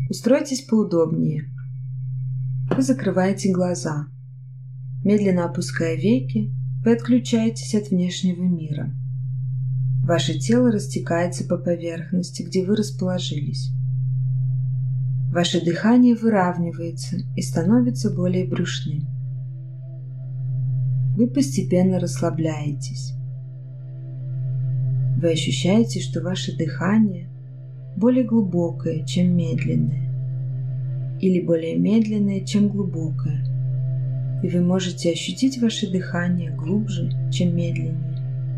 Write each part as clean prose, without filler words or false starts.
Устройтесь поудобнее. Вы закрываете глаза. Медленно опуская веки, вы отключаетесь от внешнего мира. Ваше тело растекается по поверхности, где вы расположились. Ваше дыхание выравнивается и становится более брюшным. Вы постепенно расслабляетесь. Вы ощущаете, что ваше дыхание более глубокое, чем медленное, или более медленное, чем глубокое, и вы можете ощутить ваше дыхание глубже, чем медленнее,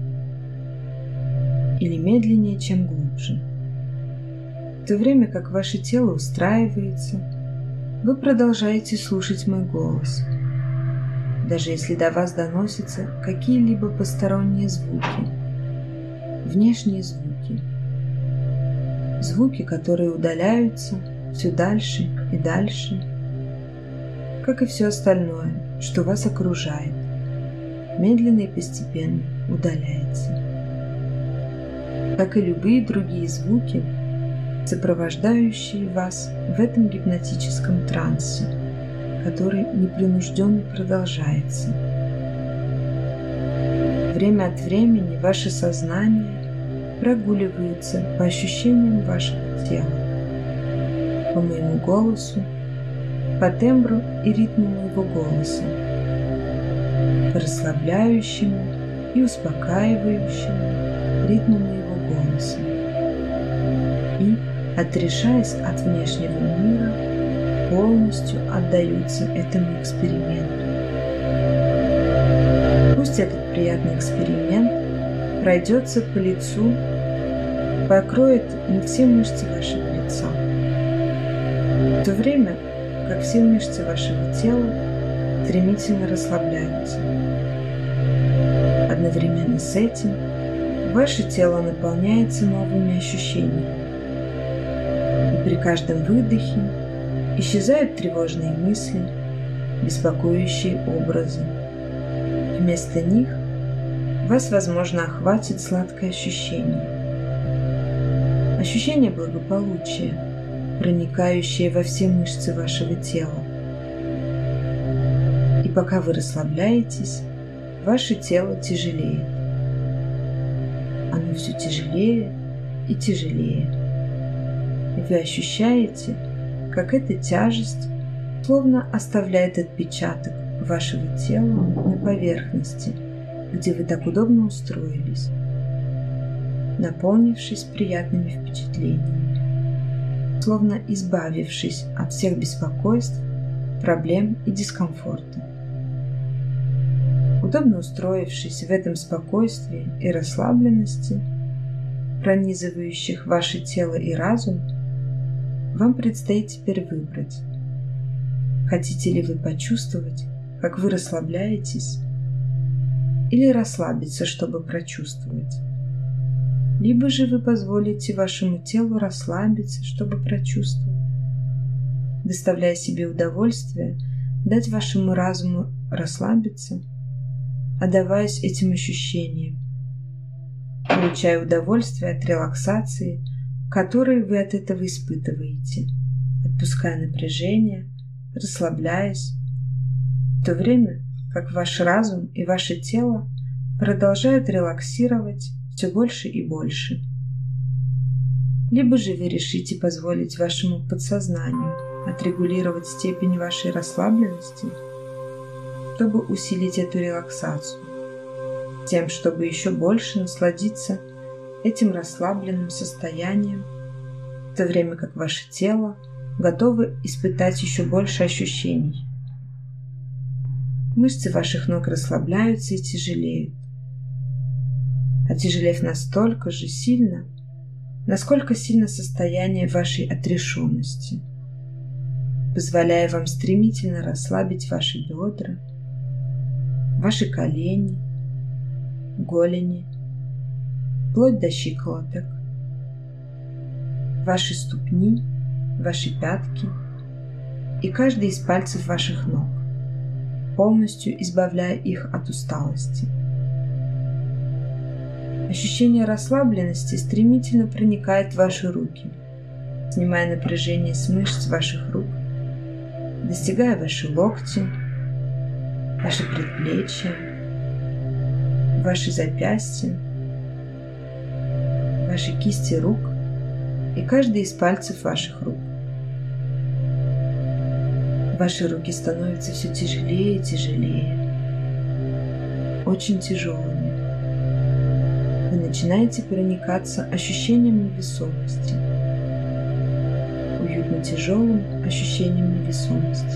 или медленнее, чем глубже. В то время как ваше тело устраивается, вы продолжаете слушать мой голос, даже если до вас доносятся какие-либо посторонние звуки, внешние звуки, звуки, которые удаляются все дальше и дальше, как и все остальное, что вас окружает, медленно и постепенно удаляется. Как и любые другие звуки, сопровождающие вас в этом гипнотическом трансе, который непринужденно продолжается. Время от времени ваше сознание прогуливается по ощущениям вашего тела, по моему голосу, по тембру и ритму моего голоса, по расслабляющему и успокаивающему ритму моего голоса. И, отрешаясь от внешнего мира, полностью отдаются этому эксперименту. Пусть этот приятный эксперимент пройдется по лицу, покроет не все мышцы вашего лица, в то время как все мышцы вашего тела стремительно расслабляются. Одновременно с этим ваше тело наполняется новыми ощущениями, и при каждом выдохе исчезают тревожные мысли, беспокоящие образы. Вместо них вас, возможно, охватит сладкое ощущение. Ощущение благополучия, проникающее во все мышцы вашего тела. И пока вы расслабляетесь, ваше тело тяжелеет. Оно все тяжелее и тяжелее. И вы ощущаете, как эта тяжесть словно оставляет отпечаток вашего тела на поверхности, где вы так удобно устроились, наполнившись приятными впечатлениями, словно избавившись от всех беспокойств, проблем и дискомфорта. Удобно устроившись в этом спокойствии и расслабленности, пронизывающих ваше тело и разум, вам предстоит теперь выбрать, хотите ли вы почувствовать, как вы расслабляетесь, или расслабиться, чтобы прочувствовать. Либо же вы позволите вашему телу расслабиться, чтобы прочувствовать, доставляя себе удовольствие, дать вашему разуму расслабиться, отдаваясь этим ощущениям, получая удовольствие от релаксации, которую вы от этого испытываете, отпуская напряжение, расслабляясь, в то время как ваш разум и ваше тело продолжают релаксировать все больше и больше. Либо же вы решите позволить вашему подсознанию отрегулировать степень вашей расслабленности, чтобы усилить эту релаксацию, тем, чтобы еще больше насладиться этим расслабленным состоянием, в то время как ваше тело готово испытать еще больше ощущений. Мышцы ваших ног расслабляются и тяжелеют, отяжелев настолько же сильно, насколько сильно состояние вашей отрешенности, позволяя вам стремительно расслабить ваши бедра, ваши колени, голени, вплоть до щиколоток, ваши ступни, ваши пятки и каждый из пальцев ваших ног, полностью избавляя их от усталости. Ощущение расслабленности стремительно проникает в ваши руки, снимая напряжение с мышц ваших рук, достигая ваши локти, ваши предплечья, ваши запястья, ваши кисти рук и каждый из пальцев ваших рук. Ваши руки становятся все тяжелее и тяжелее, очень тяжелыми. Вы начинаете проникаться ощущением невесомости, уютно тяжелым ощущением невесомости.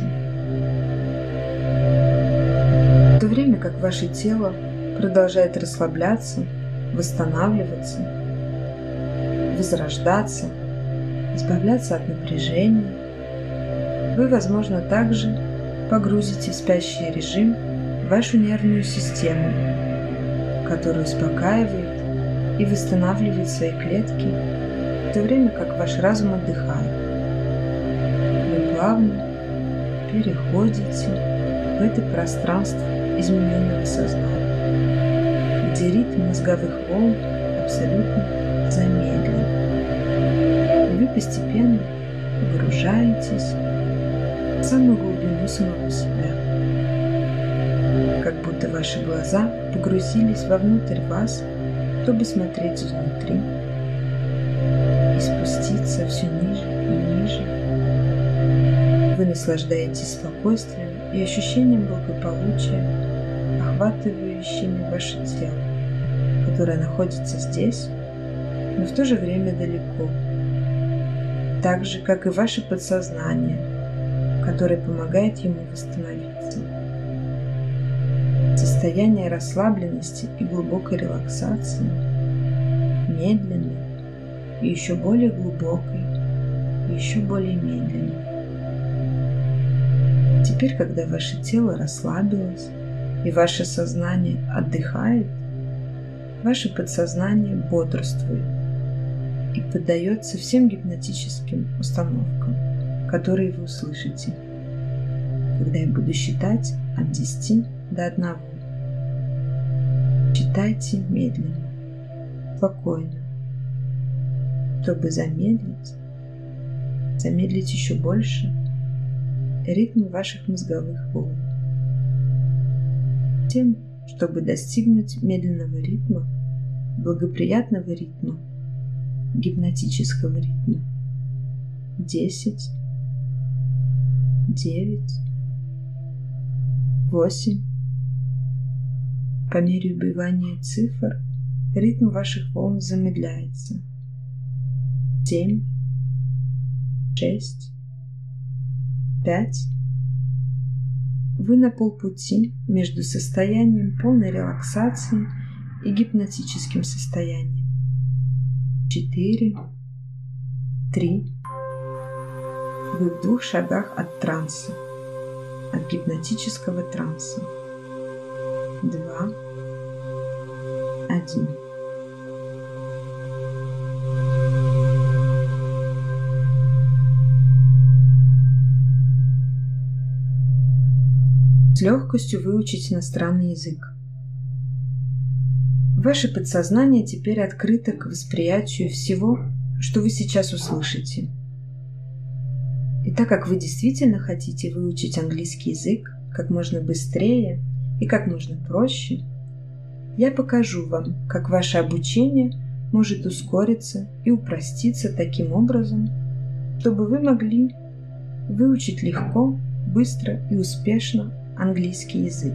В то время как ваше тело продолжает расслабляться, восстанавливаться, возрождаться, избавляться от напряжения, вы, возможно, также погрузите в спящий режим вашу нервную систему, которая успокаивает и восстанавливает свои клетки, в то время как ваш разум отдыхает. Вы плавно переходите в это пространство измененного сознания, где ритм мозговых волн абсолютно замедлен. И вы постепенно погружаетесь в самую глубину самого себя, как будто ваши глаза погрузились вовнутрь вас, чтобы смотреть изнутри и спуститься все ниже и ниже. Вы наслаждаетесь спокойствием и ощущением благополучия, охватывающими ваше тело, которое находится здесь, но в то же время далеко, так же, как и ваше подсознание, которое помогает ему восстановиться. Состояние расслабленности и глубокой релаксации, медленной и еще более глубокой, и еще более медленной. Теперь, когда ваше тело расслабилось и ваше сознание отдыхает, ваше подсознание бодрствует и поддается всем гипнотическим установкам, которые вы услышите, когда я буду считать от 10 до 1. Считайте медленно, спокойно, чтобы замедлить еще больше ритм ваших мозговых волн. Тем, чтобы достигнуть медленного ритма, благоприятного ритма, гипнотического ритма. 10, 9, 8. По мере убывания цифр ритм ваших волн замедляется. 7, 6, 5. Вы на полпути между состоянием полной релаксации и гипнотическим состоянием. 4, 3. Вы в 2 шагах от транса, от гипнотического транса. 2, 1. С легкостью выучить иностранный язык. Ваше подсознание теперь открыто к восприятию всего, что вы сейчас услышите. И так как вы действительно хотите выучить английский язык как можно быстрее и как можно проще, я покажу вам, как ваше обучение может ускориться и упроститься таким образом, чтобы вы могли выучить легко, быстро и успешно английский язык.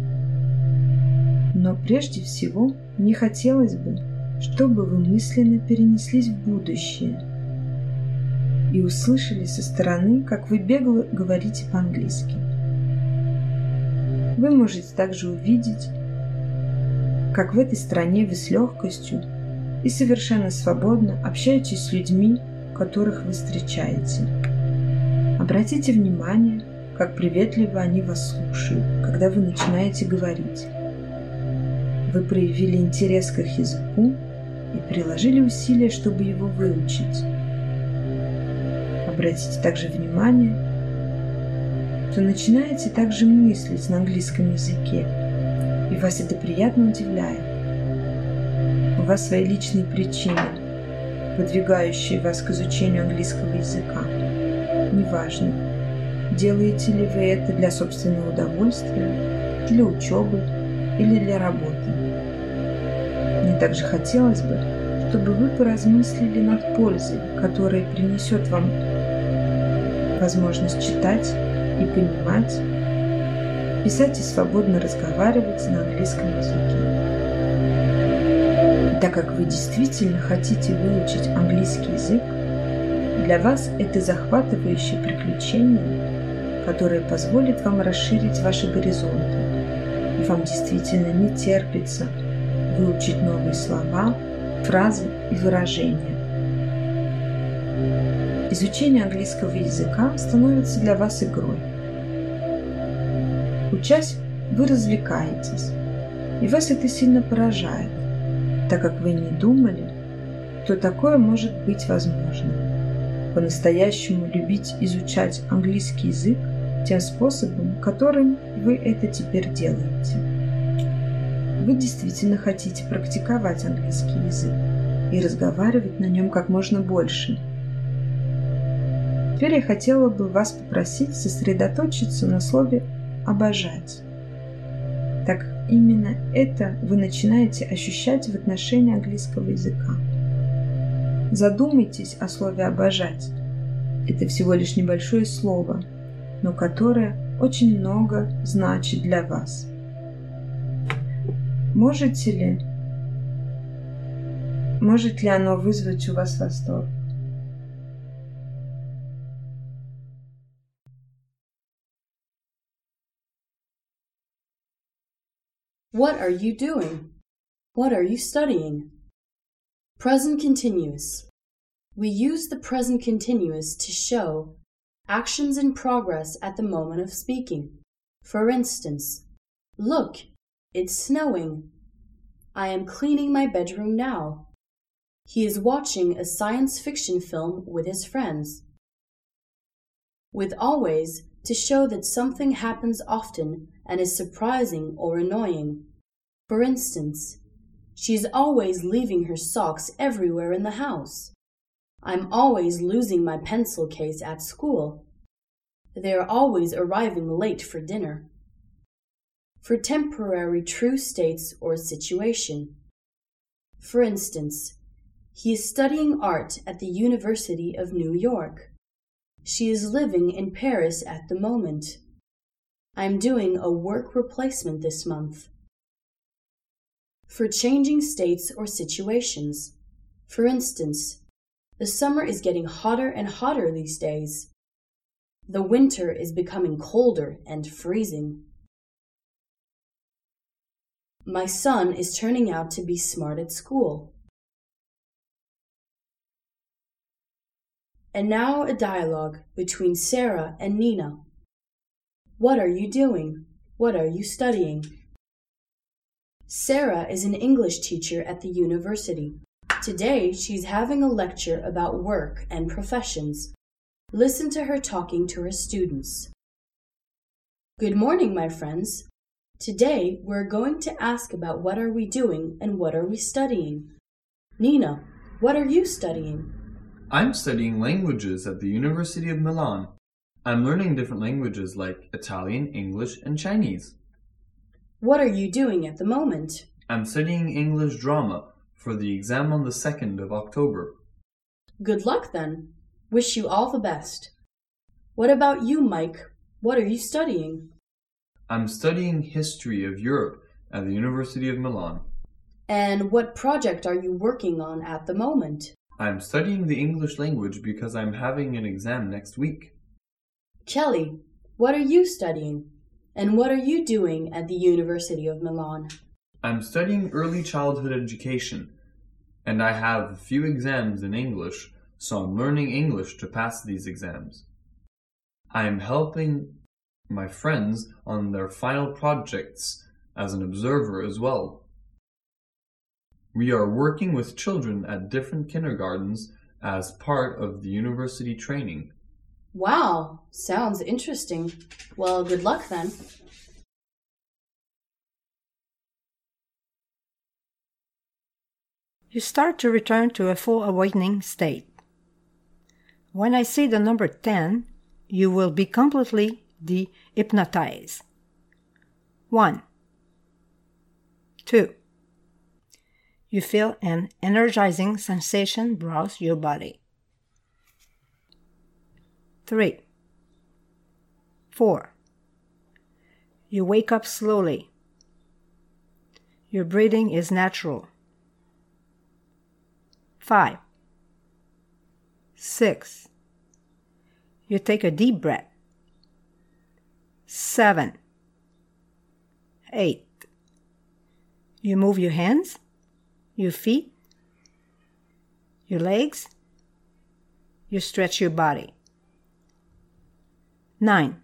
Но прежде всего мне хотелось бы, чтобы вы мысленно перенеслись в будущее и услышали со стороны, как вы бегло говорите по-английски. Вы можете также увидеть, как в этой стране вы с легкостью и совершенно свободно общаетесь с людьми, которых вы встречаете. Обратите внимание, как приветливо они вас слушают, когда вы начинаете говорить. Вы проявили интерес к их языку и приложили усилия, чтобы его выучить. Обратите также внимание, что начинаете также мыслить на английском языке, и вас это приятно удивляет. У вас свои личные причины, подвигающие вас к изучению английского языка. Неважно, делаете ли вы это для собственного удовольствия, для учебы или для работы. Мне также хотелось бы, чтобы вы поразмыслили над пользой, которая принесет вам возможность читать и понимать, писать и свободно разговаривать на английском языке. И так как вы действительно хотите выучить английский язык, для вас это захватывающее приключение, которое позволит вам расширить ваши горизонты, и вам действительно не терпится выучить новые слова, фразы и выражения. Изучение английского языка становится для вас игрой. Учась, вы развлекаетесь, и вас это сильно поражает, так как вы не думали, что такое может быть возможно. По-настоящему любить изучать английский язык тем способом, которым вы это теперь делаете. Вы действительно хотите практиковать английский язык и разговаривать на нем как можно больше. Теперь я хотела бы вас попросить сосредоточиться на слове «обожать». Так именно это вы начинаете ощущать в отношении английского языка. Задумайтесь о слове «обожать». Это всего лишь небольшое слово, но которое очень много значит для вас. Может ли оно вызвать у вас восторг? What are you doing? What are you studying? Present continuous. We use the present continuous to show actions in progress at the moment of speaking. For instance, look, it's snowing. I am cleaning my bedroom now. He is watching a science fiction film with his friends. With always, to show that something happens often and is surprising or annoying. For instance, she's always leaving her socks everywhere in the house. I'm always losing my pencil case at school. They're always arriving late for dinner. For temporary true states or situation. For instance, he is studying art at the University of New York. She is living in Paris at the moment. I'm doing a work replacement this month. For changing states or situations. For instance, the summer is getting hotter and hotter these days. The winter is becoming colder and freezing. My son is turning out to be smart at school. And now a dialogue between Sarah and Nina. What are you doing? What are you studying? Sarah is an English teacher at the university. Today she's having a lecture about work and professions. Listen to her talking to her students. Good morning, my friends. Today we're going to ask about what are we doing and what are we studying. Nina, what are you studying? I'm studying languages at the University of Milan. I'm learning different languages like Italian, English, and Chinese. What are you doing at the moment? I'm studying English drama for the exam on the 2nd of October. Good luck then. Wish you all the best. What about you, Mike? What are you studying? I'm studying history of Europe at the University of Milan. And what project are you working on at the moment? I'm studying the English language because I'm having an exam next week. Kelly, what are you studying? And what are you doing at the University of Milan? I'm studying early childhood education, and I have a few exams in English, so I'm learning English to pass these exams. I am helping my friends on their final projects as an observer as well. We are working with children at different kindergartens as part of the university training. Wow, sounds interesting. Well, good luck then. You start to return to a full awakening state. When I say the number 10, you will be completely de-hypnotized. 1, 2. You feel an energizing sensation browse your body. 3, 4. You wake up slowly. Your breathing is natural. 5, 6. You take a deep breath. 7, 8. You move your hands, your feet, your legs. You stretch your body. 9,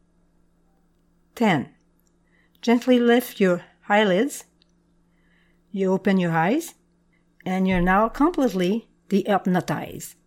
10. Gently lift your eyelids. You open your eyes, and you're now completely de-hypnotized.